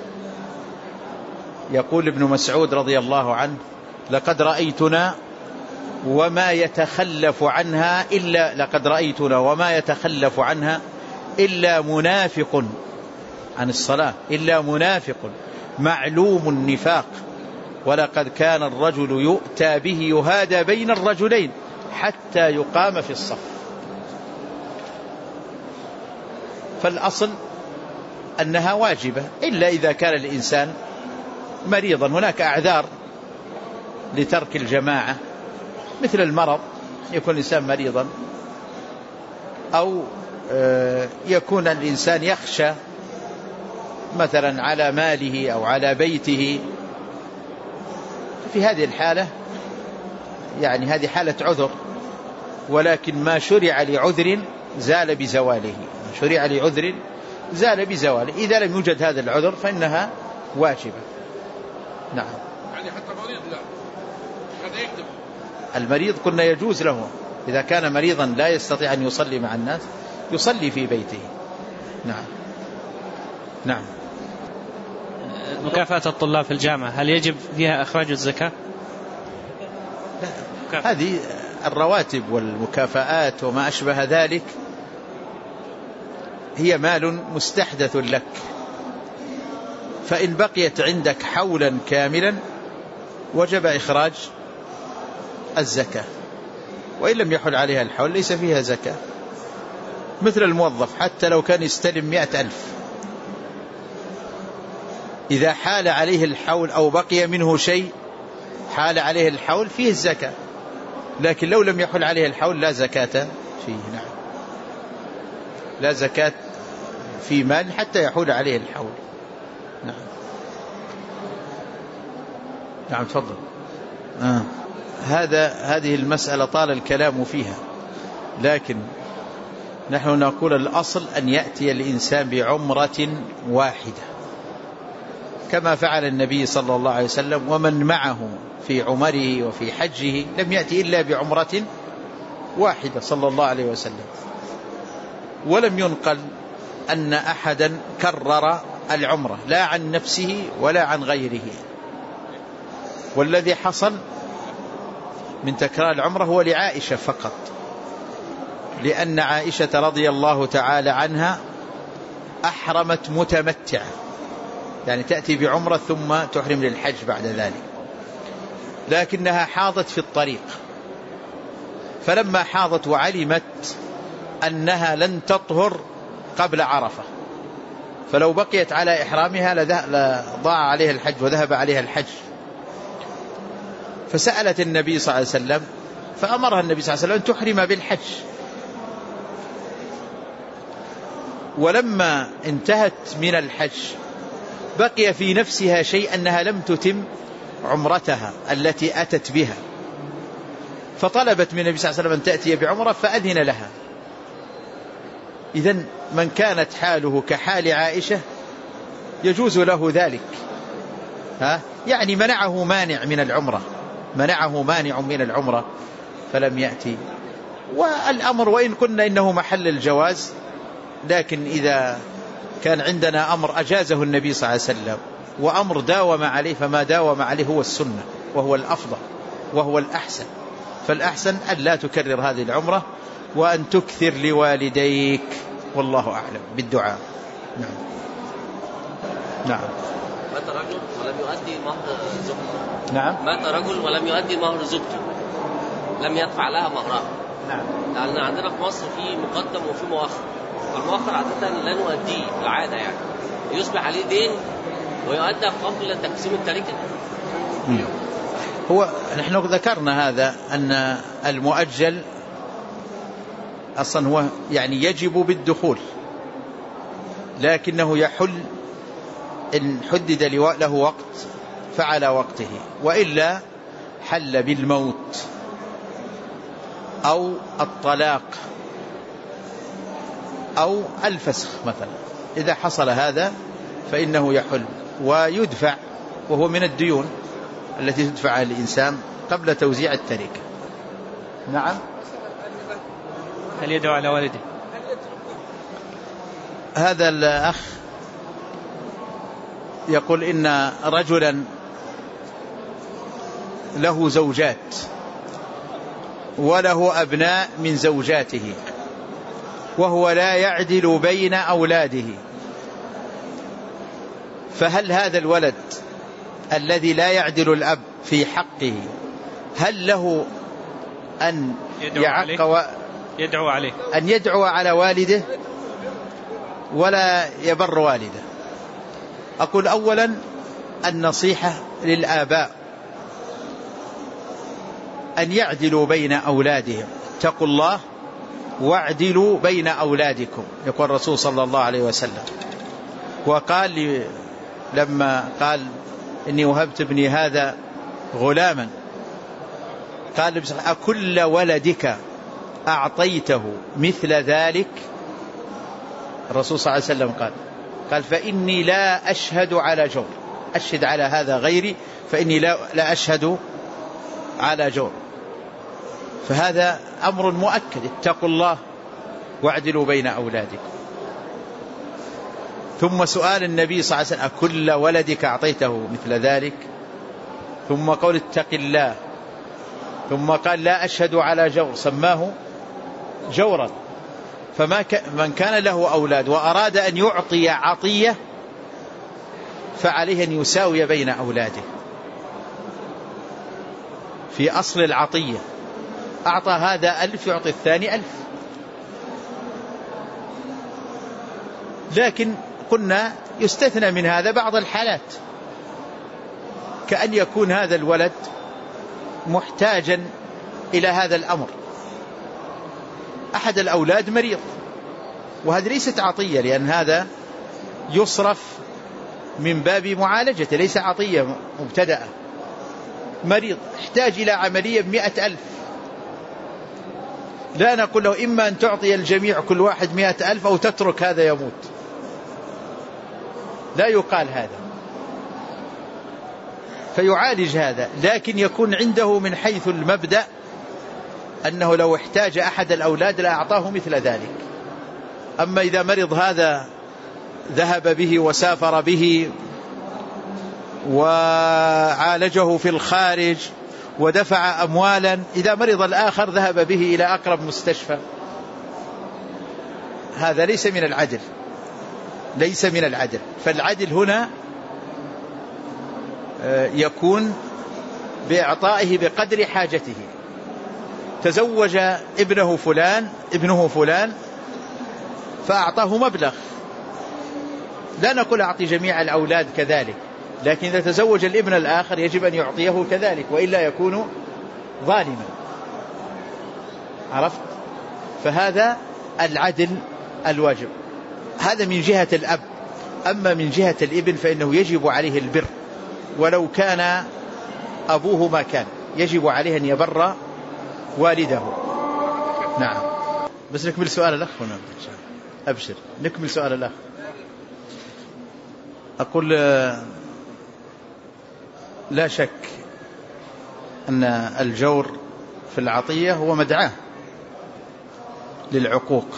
يقول ابن مسعود رضي الله عنه لقد رأيتنا وما يتخلف عنها إلا لقد رأيتنا وما يتخلف عنها إلا منافق عن الصلاة، إلا منافق معلوم النفاق، ولقد كان الرجل يؤتى به يهادى بين الرجلين حتى يقام في الصف. فالأصل أنها واجبة إلا إذا كان الإنسان مريضا. هناك أعذار لترك الجماعة مثل المرض، يكون الإنسان مريضا، أو يكون الإنسان يخشى مثلا على ماله أو على بيته. في هذه الحالة يعني هذه حالة عذر، ولكن ما شرع لعذر زال بزواله، شرع لعذر زال بزواله. إذا لم يوجد هذا العذر فإنها واجبة. نعم. يعني حتى مريض لا هذا يكتب. المريض قلنا يجوز له إذا كان مريضا لا يستطيع أن يصلي مع الناس يصلي في بيته. نعم. نعم. مكافأة الطلاب في الجامعة هل يجب فيها إخراج الزكاة؟ لا. هذه الرواتب والمكافآت وما أشبه ذلك هي مال مستحدث لك، فإن بقيت عندك حولا كاملا وجب إخراج الزكاة، وإن لم يحل عليها الحول ليس فيها زكاة. مثل الموظف حتى لو كان يستلم مئة ألف، إذا حال عليه الحول أو بقي منه شيء حال عليه الحول فيه الزكاة، لكن لو لم يحل عليه الحول لا زكاة فيه. نعم. لا زكاة في مال حتى يحول عليه الحول. نعم. نعم تفضل. آه. هذا هذه المسألة طال الكلام فيها، لكن نحن نقول الأصل أن يأتي الإنسان بعمرة واحدة كما فعل النبي صلى الله عليه وسلم، ومن معه في عمره وفي حجه لم يأتي إلا بعمرة واحدة صلى الله عليه وسلم، ولم ينقل أن أحدا كرر العمرة لا عن نفسه ولا عن غيره. والذي حصل من تكرار العمرة هو لعائشة فقط، لأن عائشة رضي الله تعالى عنها أحرمت متمتعة، يعني تأتي بعمرة ثم تحرم للحج بعد ذلك، لكنها حاضت في الطريق، فلما حاضت وعلمت أنها لن تطهر قبل عرفة، فلو بقيت على إحرامها لضاع عليها الحج وذهب عليها الحج، فسألت النبي صلى الله عليه وسلم فأمرها النبي صلى الله عليه وسلم تحرم بالحج. ولما انتهت من الحج بقي في نفسها شيء أنها لم تتم عمرتها التي أتت بها، فطلبت من النبي صلى الله عليه وسلم أن تأتي بعمرة فأذن لها. إذن من كانت حاله كحال عائشة يجوز له ذلك، ها؟ يعني منعه مانع من العمرة، منعه مانع من العمرة فلم يأتي. والأمر وإن قلنا إنه محل الجواز، لكن إذا كان عندنا أمر أجازه النبي صلى الله عليه وسلم وأمر داوم عليه، فما داوم عليه هو السنة وهو الأفضل وهو الأحسن، فالأحسن أن لا تكرر هذه العمرة وأن تكثر لوالديك، والله أعلم بالدعاء. نعم. نعم. مات رجل ولم يؤدي مهر زوجته. نعم. مات رجل ولم يؤدي مهر زوجته، لم يدفع لها مهرها. نعم. لأن عندنا في مصر في مقدم وفي مؤخر، والمؤخر عادة لا نؤديه العادة، يعني يصبح عليه دين ويؤدى قبل تقسيم التركة. هو نحن ذكرنا هذا أن المؤجل أصلا هو يعني يجب بالدخول، لكنه يحل إن حدد له وقت فعلى وقته، وإلا حل بالموت أو الطلاق أو الفسخ مثلا. إذا حصل هذا فإنه يحل ويدفع، وهو من الديون التي تدفعها الإنسان قبل توزيع التركة. نعم. هل يدعو على والده؟ هذا الأخ يقول إن رجلا له زوجات وله أبناء من زوجاته، وهو لا يعدل بين أولاده، فهل هذا الولد الذي لا يعدل الأب في حقه هل له أن يعق و... يدعو عليه أن يدعو على والده ولا يبر والده؟ أقول أولا النصيحة للآباء أن يعدلوا بين أولادهم، اتقوا الله واعدلوا بين أولادكم، يقول الرسول صلى الله عليه وسلم. وقال لي لما قال إني وهبت ابني هذا غلاما، قال أكل ولدك أعطيته مثل ذلك؟ الرسول صلى الله عليه وسلم قال قال فإني لا أشهد على جور، أشهد على هذا غيري فإني لا, لا أشهد على جور. فهذا أمر مؤكد، اتقوا الله واعدلوا بين أولادكم. ثم سؤال النبي صلى الله عليه وسلم أكل ولدك أعطيته مثل ذلك، ثم قول اتق الله، ثم قال لا أشهد على جور، سماه جورا. فما ك... من كان له أولاد وأراد أن يعطي عطية فعليه أن يساوي بين أولاده في أصل العطية. أعطى هذا ألف يعطي الثاني ألف، لكن قلنا يستثنى من هذا بعض الحالات، كأن يكون هذا الولد محتاجا إلى هذا الأمر، أحد الأولاد مريض، وهذه ليست عطية، لأن هذا يصرف من باب معالجة، ليس عطية مبتدأة. مريض احتاج إلى عملية بمئة ألف، لا نقول له إما أن تعطي الجميع كل واحد مئة ألف أو تترك هذا يموت، لا يقال هذا، فيعالج هذا، لكن يكون عنده من حيث المبدأ أنه لو احتاج أحد الأولاد لأعطاه مثل ذلك. أما إذا مرض هذا ذهب به وسافر به وعالجه في الخارج ودفع أموالا، إذا مرض الآخر ذهب به إلى أقرب مستشفى، هذا ليس من العدل، ليس من العدل. فالعدل هنا يكون بإعطائه بقدر حاجته. تزوج ابنه فلان ابنه فلان فأعطاه مبلغ، لا نقول أعطي جميع الأولاد كذلك، لكن إذا تزوج الابن الآخر يجب أن يعطيه كذلك، وإلا يكون ظالما. عرفت؟ فهذا العدل الواجب، هذا من جهة الأب. أما من جهة الابن فإنه يجب عليه البر، ولو كان أبوه ما كان يجب عليه أن يبر والده. نعم. بس نكمل سؤال الأخ هنا. أبشر، نكمل سؤال الأخ. أقول لا شك أن الجور في العطية هو مدعاة للعقوق،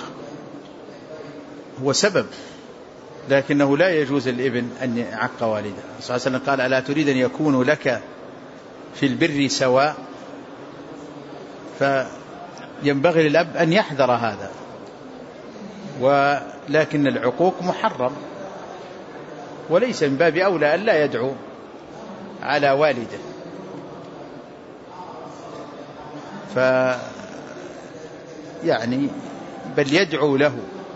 هو سبب، لكنه لا يجوز الابن أن يعق والده. صلى الله عليه وسلم قال: ألا تريد أن يكون لك في البر سواء؟ فينبغي للأب أن يحذر هذا، ولكن العقوق محرم، وليس من باب أولى أن لا يدعو على والده. ف يعني بل يدعو له،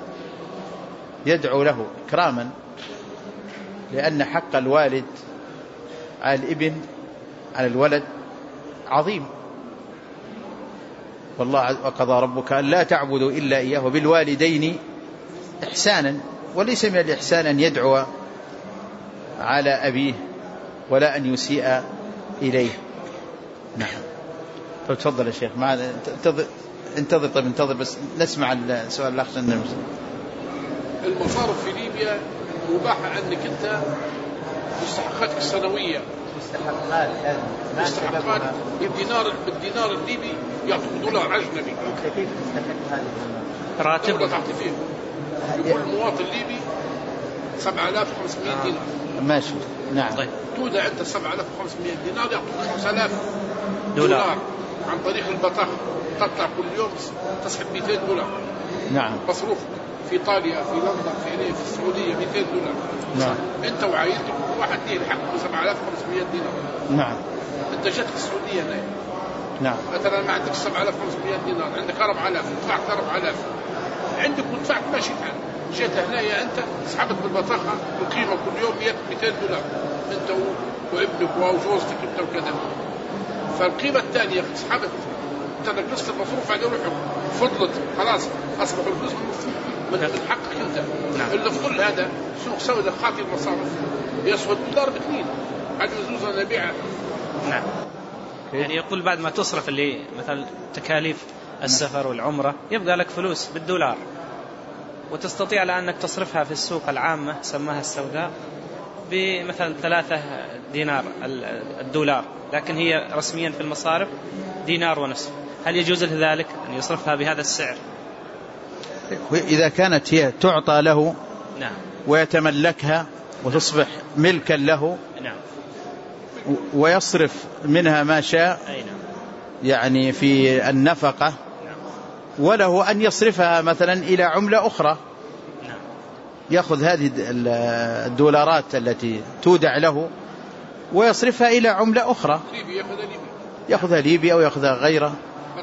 يدعو له إكراما، لأن حق الوالد على الابن على الولد عظيم. والله وقضى ربك ألا تعبدوا إلا إياه وبالوالدين إحسانا، وليس من الإحسان أن يدعو على أبيه ولا أن يسيء إليه. نعم. تفضل يا شيخ. انتظر انتظر طيب انتظر بس نسمع السؤال الأخ. المصارف في ليبيا مباحة أنك أنت مستحقاتك السنوية، مستحقات مستحقات بالدينار بالدينار الليبي يعطوك دولار أجنبي. كيف تستحق هذه راتب تعطي فيه كل مواطن ليبي سبعة آلاف وخمسمائة دينار. ماشي. نعم. طيب تودع أنت سبعة آلاف وخمسمائة دينار يعطوك خمسة آلاف دولار. دولار عن طريق البطاقة، تطلع كل يوم تسحب مئتين دولار. نعم. مصروف في إيطاليا في لندن في هنا في السعودية مئتين دولار. نعم. أنت وعائلتك واحد ليه الحق سبعة آلاف وخمسمائة دينار. نعم. أنت جت في السعودية هنا نعم. مثلا ما عندك سبعة آلاف وخمسمائة دينار، عندك أربعة آلاف، دفعت أربعة آلاف عندك ودفعت ماشي الحال. جيت هنا أنت سحبت بالبطاقة القيمة كل يوم مئتين دولار أنت وابنك وجوزتك أنت وكذا. فالقيمة الثانية سحبت أنت نقصت المصروف على روحك، فضلت خلاص أصبح الفلوس من حقك أنت. نعم. اللي في كل هذا شو سوي لخاطي المصارف يسوى الدولار باثنين هذه مزوزة نبيعها. نعم. يعني يقول بعد ما تصرف اللي مثل تكاليف السفر والعمرة يبقى لك فلوس بالدولار، وتستطيع لأنك تصرفها في السوق العامة سماها السوداء بمثلا ثلاثة دينار الدولار، لكن هي رسميا في المصارف دينار ونصف. هل يجوز له ذلك أن يصرفها بهذا السعر؟ إذا كانت هي تعطى له نعم ويتملكها وتصبح ملكا له نعم ويصرف منها ما شاء يعني في النفقة، وله أن يصرفها مثلا إلى عملة أخرى، يأخذ هذه الدولارات التي تودع له ويصرفها إلى عملة أخرى، يأخذها ليبيا أو يأخذها غيره.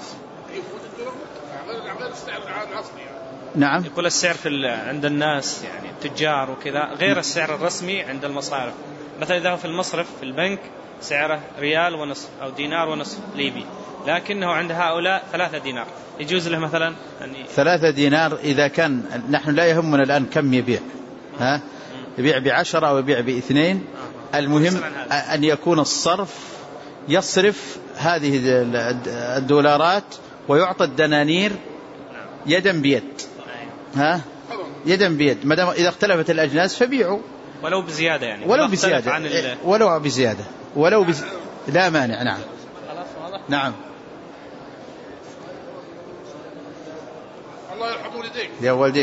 نعم. يقول السعر في عند الناس يعني التجار وكذا غير السعر الرسمي عند المصارف. مثلا إذا هو في المصرف في البنك سعره ريال ونصف أو دينار ونصف ليبي، لكنه عند هؤلاء ثلاثة دينار، يجوز له مثلا أن ثلاثة دينار إذا كان نحن لا يهمنا الآن كم يبيع، ها يبيع بعشرة أو يبيع باثنين، المهم أن يكون الصرف يصرف هذه الدولارات ويعطى الدنانير يدا بيد، ها يدا بيد، ما دام إذا اختلفت الأجناس فبيعوا ولو بزيادة يعني ولو بزيادة عن ال... ولو بزيادة ولو بز... لا مانع. نعم. نعم. بعض والديك يا والديك.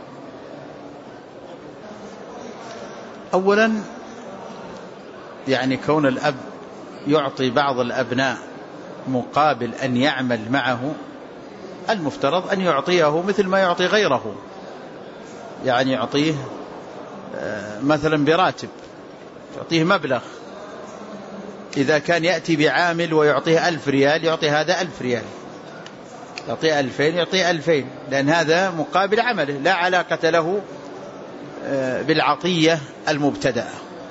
أولا يعني كون الأب يعطي بعض الأبناء مقابل أن يعمل معه، المفترض أن يعطيه مثل ما يعطي غيره، يعني يعطيه مثلا براتب، يعطيه مبلغ. إذا كان يأتي بعامل ويعطيه ألف ريال يعطي هذا ألف ريال، يعطيه ألفين يعطيه ألفين، لأن هذا مقابل عمله، لا علاقة له بالعطية المبتدأة.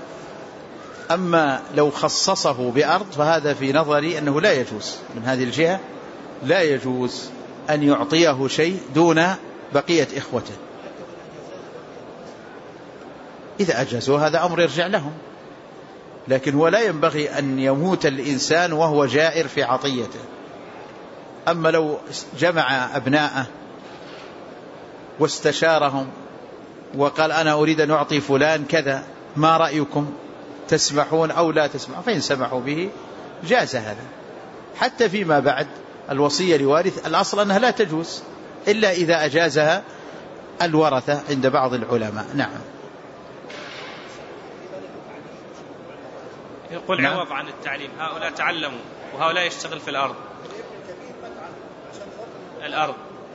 أما لو خصصه بأرض فهذا في نظري أنه لا يجوز، من هذه الجهة لا يجوز أن يعطيه شيء دون بقية إخوته. إذا أجازوا هذا أمر يرجع لهم، لكن هو لا ينبغي أن يموت الإنسان وهو جائر في عطيته. أما لو جمع أبناءه واستشارهم وقال أنا أريد أن أعطي فلان كذا، ما رأيكم، تسمحون أو لا تسمحون؟ فإن سمحوا به جاز هذا. حتى فيما بعد الوصية لوارث الأصل أنها لا تجوز إلا إذا أجازها الورثة عند بعض العلماء. نعم. يقول نعم. عوض عن التعليم، هؤلاء تعلموا وهؤلاء يشتغل في الأرض الأرض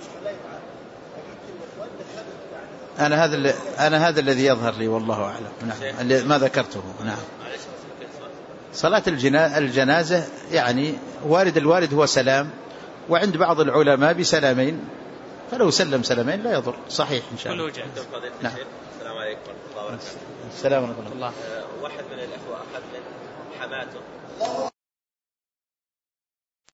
أنا هذا أنا هذا الذي يظهر لي والله أعلم. نعم. ما ذكرته. نعم. صلاة الجنازة يعني وارد الوارد هو سلام، وعند بعض العلماء بسلامين، فلو سلم سلامين لا يضر، صحيح إن شاء الله. نعم. السلام عليكم ورحمة الله وبركاته. السلام ورحمة الله. واحد من الأخوة أخذ من حماته